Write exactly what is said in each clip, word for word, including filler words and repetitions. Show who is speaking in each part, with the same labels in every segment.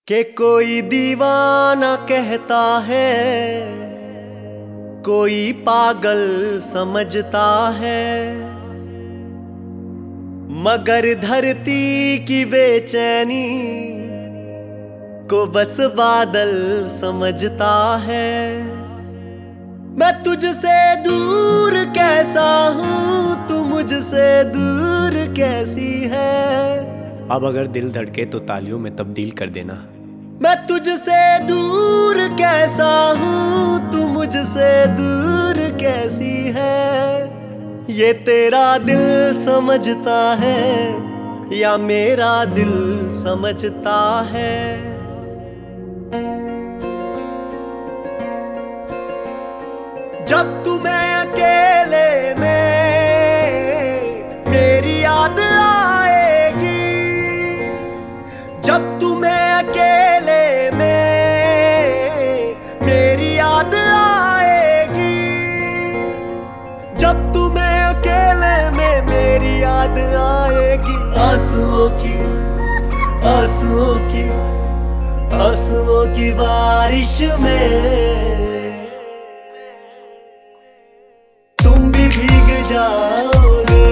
Speaker 1: कि कोई दीवाना कहता है, कोई पागल समझता है, मगर धरती की बेचैनी को बस बादल समझता है। मैं तुझसे दूर कैसा हूँ, तू मुझसे दूर कैसी है।
Speaker 2: अब अगर दिल धड़के तो तालियों में तब्दील कर देना।
Speaker 1: मैं तुझसे दूर कैसा हूँ, तू मुझसे दूर कैसी है। ये तेरा दिल समझता है या मेरा दिल समझता है। जब तुम्हें अकेले में मेरी याद आएगी, जब तुम्हें अकेले में मेरी याद आएगी, जब तुम्हें अकेले में मेरी याद आएगी। आंसुओं की आंसुओं की आंसुओं की बारिश में तुम भी भीग जाओगे।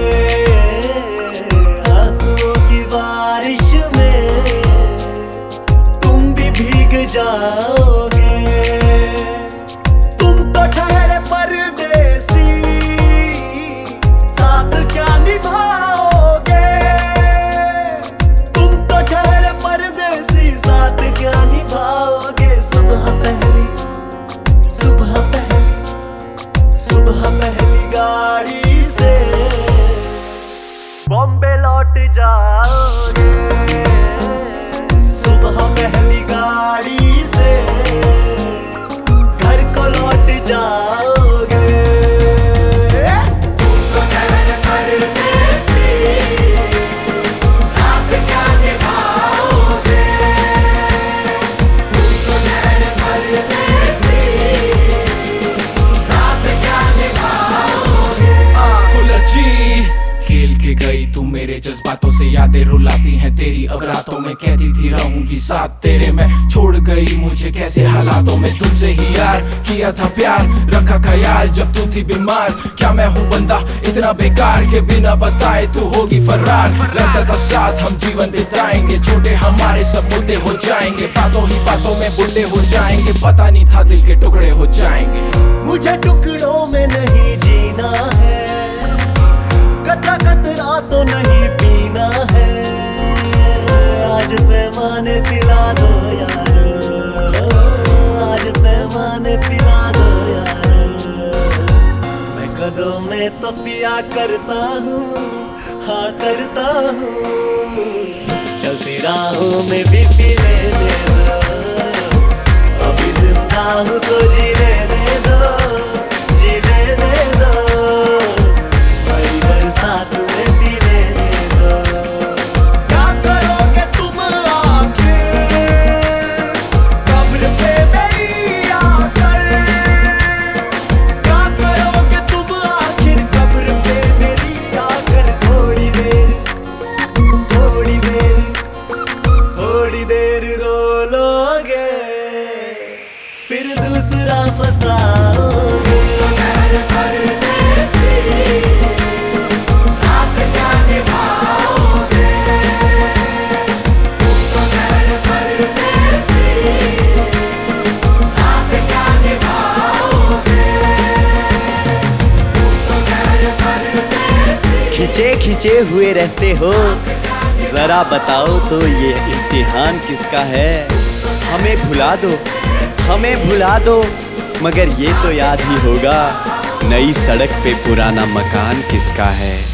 Speaker 1: आंसुओं की बारिश में तुम भी भीग जाओगे। तुम तो ठहरे परदेसी, साथ क्या निभाओगे। तुम तो ठहरे परदेसी, साथ क्या निभाओगे। सुबह पहली सुबह पहली सुबह पहली गाड़ी से बॉम्बे लौट जाओगे। सुबह पहली गाड़ी से घर को लौट जाओगे।
Speaker 3: खेल के गई तू मेरे जज्बातों से, यादें रुलाती हैं तेरी। अब रातों में कहती थी रहूंगी साथ तेरे, मैं छोड़ गई मुझे कैसे हालातों में। तुझसे ही यार किया था प्यार, रखा ख्याल जब तू थी बीमार। क्या मैं हूँ बंदा इतना बेकार के बिना बताए तू होगी फरार। लगता था साथ हम जीवन बिताएंगे, छोटे हमारे सब मुद्दे हो जाएंगे। बातों ही बातों में बुल्ले हो जाएंगे, पता नहीं था दिल के टुकड़े हो जाएंगे।
Speaker 1: मुझे टुकड़ों में नहीं जीना है, कतरा कतरा तो नहीं पीना है। आज पैमाने पिला दो यार, आज पैमाने पिला दो यार। मैं कदों में तो पिया करता हूँ, हाँ करता हूँ। चलती राहों में भी पी लेने दो, अभी जिंदा हूँ तो जीने दे दो, जीने दे दो। साथ में पी लेने दो। क्या करोगे तुम आखिर कब्र पे मेरी आकर। क्या करोगे तुम आखिर कब्र पे मेरी आकर। थोड़ी देर थोड़ी देर थोड़ी देर रो लोगे, फिर दूसरा फंसाओगे।
Speaker 2: खिंचे खिंचे हुए रहते हो, जरा बताओ तो ये इम्तिहान किसका है। हमें भुला दो हमें भुला दो, मगर ये तो याद ही होगा नई सड़क पे पुराना मकान किसका है।